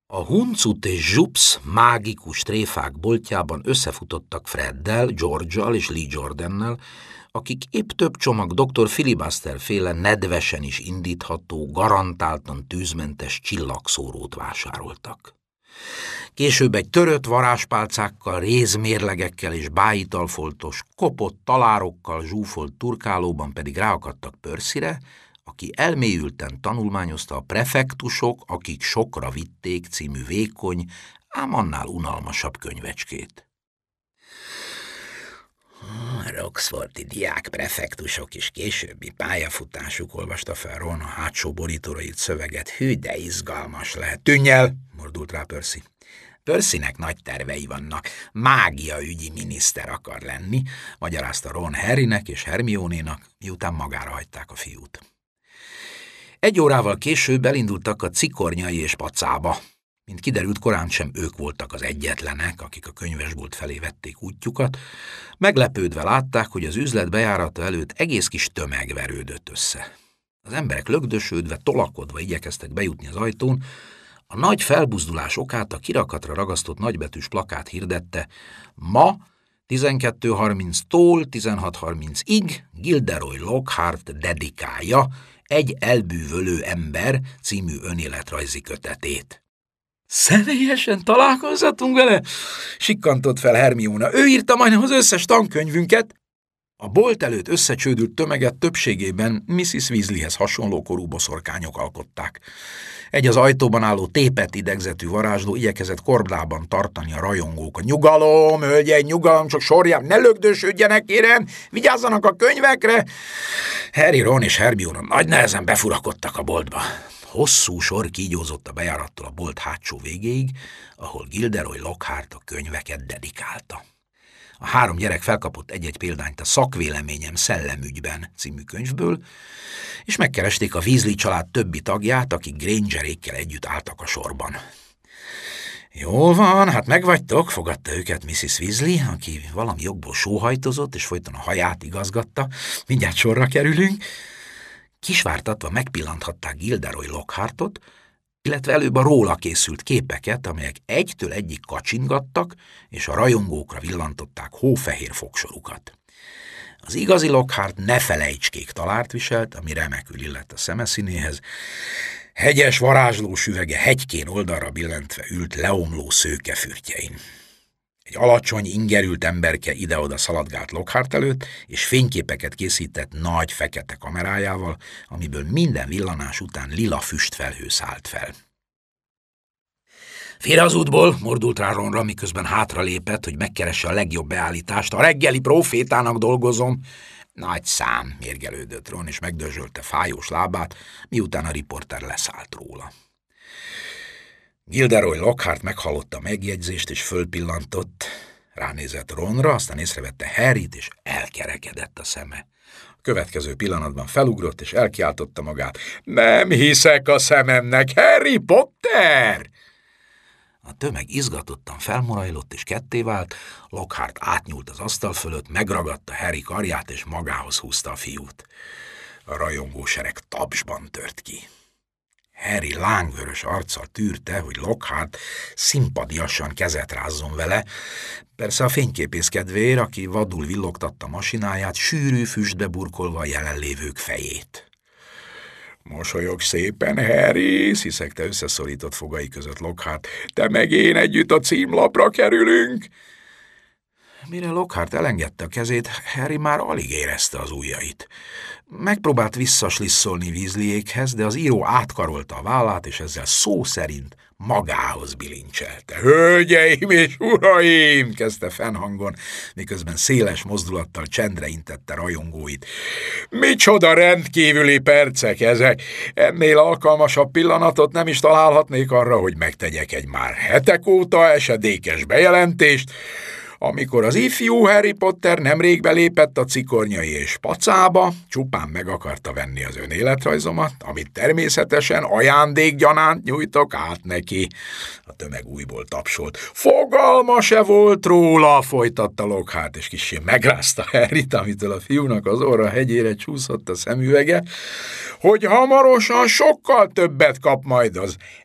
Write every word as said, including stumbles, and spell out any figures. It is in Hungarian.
A Huncut és Zsups mágikus tréfák boltjában összefutottak Freddel, George-al és Lee Jordannel, akik épp több csomag doktor Filibuster féle nedvesen is indítható, garantáltan tűzmentes csillagszórót vásároltak. Később egy törött varázspálcákkal, rézmérlegekkel és bájitalfoltos, kopott talárokkal zsúfolt turkálóban pedig ráakadtak Percyre, aki elmélyülten tanulmányozta a Prefektusok, akik sokra vitték című vékony, ám annál unalmasabb könyvecskét. A Roxfordi diák prefektusok is későbbi pályafutásuk, olvasta fel Ron a hátsó borítóra írt szöveget. Hű, de izgalmas lehet. Tűnj el! Mordult rá Percy. Percynek nagy tervei vannak. Mágiaügyi miniszter akar lenni, magyarázta Ron Harrynek és Hermionénak, miután magára hagyták a fiút. Egy órával később elindultak a Cikornyai és Pacába. Mint kiderült, korán sem ők voltak az egyetlenek, akik a könyvesbolt felé vették útjukat. Meglepődve látták, hogy az üzlet bejárata előtt egész kis tömeg verődött össze. Az emberek lögdösödve, tolakodva igyekeztek bejutni az ajtón. A nagy felbuzdulás okát a kirakatra ragasztott nagybetűs plakát hirdette: ma tizenkettő harminctól tizenhat harmincig Gilderoy Lockhart dedikálja Egy elbűvölő ember című önéletrajzi kötetét. Személyesen találkozhatunk vele? Sikkantott fel Hermione. Ő írta majdnem az összes tankönyvünket. A bolt előtt összecsődült tömeget többségében missziz Weasleyhez hasonló korú boszorkányok alkották. Egy az ajtóban álló tépett idegzetű varázsló igyekezett kordában tartani a rajongókat. Nyugalom, hölgyei, nyugalom, csak sorjában, ne lögdösödjenek, kérem, vigyázzanak a könyvekre. Harry, Ron és Hermione nagy nehezen befurakodtak a boltba. Hosszú sor kígyózott a bejárattól a bolt hátsó végéig, ahol Gilderoy Lockhart a könyveket dedikálta. A három gyerek felkapott egy-egy példányt a Szakvéleményem szellemügyben című könyvből, és megkeresték a Weasley család többi tagját, akik Grangerékkel együtt álltak a sorban. Jól van, hát megvagytok, fogadta őket missziz Weasley, aki valami jogból sóhajtozott, és folyton a haját igazgatta. Mindjárt sorra kerülünk. Kisvártatva megpillanthatták Gilderoy Lockhartot, illetve előbb a róla készült képeket, amelyek egytől egyig kacsingattak, és a rajongókra villantották hófehér fogsorukat. Az igazi Lockhart ne felejtskék talárt viselt, ami remekül illett a szemeszínéhez. Hegyes varázslós üvege hegykén oldalra billentve ült leomló szőkefürtjein. Egy alacsony, ingerült emberke ide-oda szaladgált Lockhart előtt, és fényképeket készített nagy fekete kamerájával, amiből minden villanás után lila füstfelhő szállt fel. Félre az útból, mordult rá Ronra, miközben hátralépett, hogy megkeresse a legjobb beállítást. A reggeli profétának dolgozom. Nagy szám, mérgelődött Ron, és megdörzsölte fájós lábát, miután a riporter leszállt róla. Gilderoy Lockhart meghallotta a megjegyzést, és fölpillantott. Ránézett Ronra, aztán észrevette Harryt, és elkerekedett a szeme. A következő pillanatban felugrott, és elkiáltotta magát. Nem hiszek a szememnek, Harry Potter! A tömeg izgatottan felmorajlott, és ketté vált. Lockhart átnyúlt az asztal fölött, megragadta Harry karját, és magához húzta a fiút. A rajongósereg tapsban tört ki. Harry lángvörös arccal tűrte, hogy Lockhart szimpadiasan kezet rázzon vele, persze a fényképész kedvéért, aki vadul villogtatta masináját, sűrű füstbe burkolva a jelenlévők fejét. Mosolyog szépen, Harry, sziszegte összeszorított fogai között Lockhart. Te meg én együtt a címlapra kerülünk. Mire Lockhart elengedte a kezét, Harry már alig érezte az ujjait. Megpróbált visszaslisszolni Weasleyékhez, de az író átkarolta a vállát, és ezzel szó szerint magához bilincselte. Hölgyeim és uraim, kezdte fennhangon, miközben széles mozdulattal csendre intette rajongóit. Micsoda rendkívüli percek ezek! Ennél alkalmasabb pillanatot nem is találhatnék arra, hogy megtegyek egy már hetek óta esedékes bejelentést, amikor az ifjú Harry Potter nemrég belépett a Cikornyai és Pacába, csupán meg akarta venni az önéletrajzomat, amit természetesen ajándékgyanánt nyújtok át neki. A tömeg újból tapsolt. Fogalma se volt róla, folytatta Lockhart, és kissé megrázta Harryt, amitől a fiúnak az orra hegyére csúszott a szemüvege, hogy hamarosan sokkal többet kap majd az